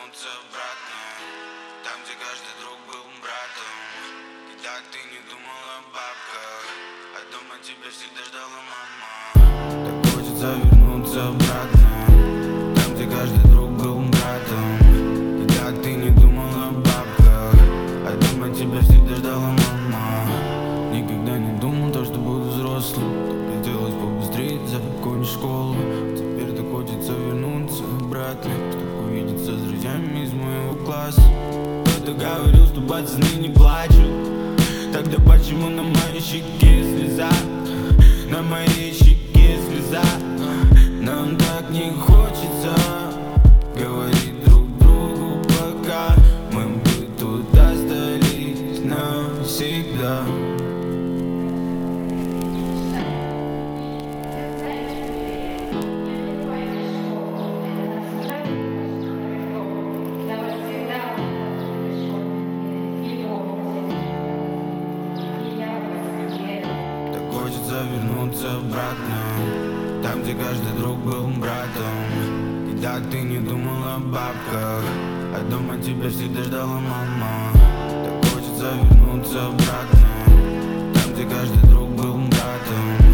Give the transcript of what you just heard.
вернуться обратно, там, где каждый друг был братом. Когда ты не думал о бабках, а дома тебя всегда ждала мама. Так хочется вернуться обратно, там, где каждый друг был братом. Когда ты не думал о бабках, а дома тебя всегда ждала мама. Никогда не думал то, что буду взрослым. Хотелось побыстрее закончить школу. Теперь так хочется вернуться обратно, чтобы увидеться с друзьями из моего класса. Кто-то говорил, что пацаны не плачут. Тогда почему на моей щеке слеза? На моей щеке слеза. Нам так не хочется говорить друг другу, пока мы бы тут остались навсегда. Хочется вернуться обратно, там, где каждый друг был братом. Когда ты не думал о бабках, а дома тебя всегда ждала мама. Так хочется вернуться обратно, там, где каждый друг был братом.